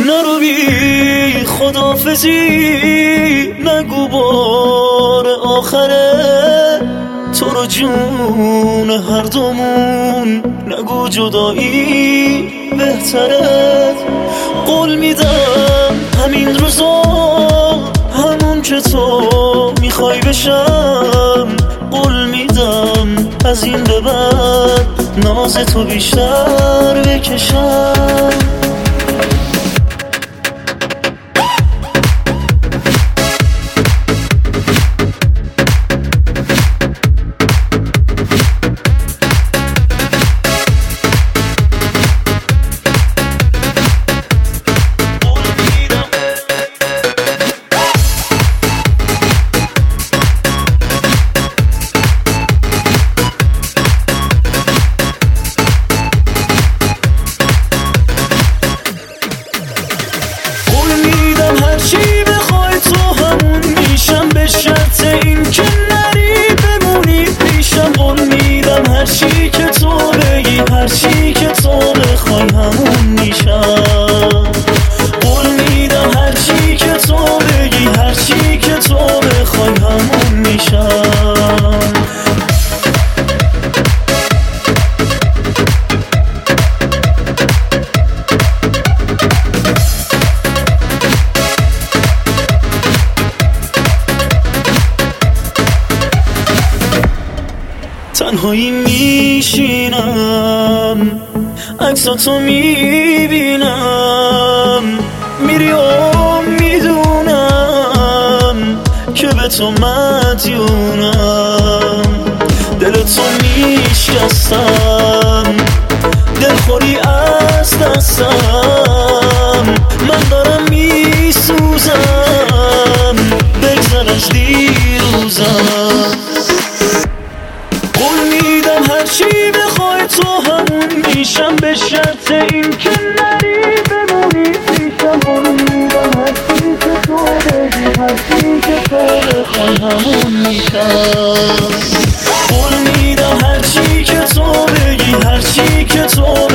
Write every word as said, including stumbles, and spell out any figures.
نرو بی خداحافظی، نگو بار آخره تو رو جون هر دومون، نگو جدایی بهتره. قول میدم همین روزا همون که تو میخوای بشم، قول میدم از این به بعد ناز تو بیشتر بکشم. هرچی بخوای تو همون میشم، به شرط این که نری بمونی پیشم. قول میدم هرچی که تو بگی، هرچی که تو بخوای همون میشم. قول میدم هرچی که تو بگی، هرچی که تو بخوای همون میشم. تنهایی میشینم عکساتو میبینم، میری و میدونم که به تو مدیونم. دلتو میشکستم، دلخوری از دستم، من دارم میسوزم، بگذر از دیروزم. قول میدم هرچی بخوای تو همون میشم، به شرط این که نری بمونی پیشم. قول میدم هرچی که تو بگی، هرچی که تو بخوای همون میشم. قول میدم هرچی که تو بگی، هرچی که تو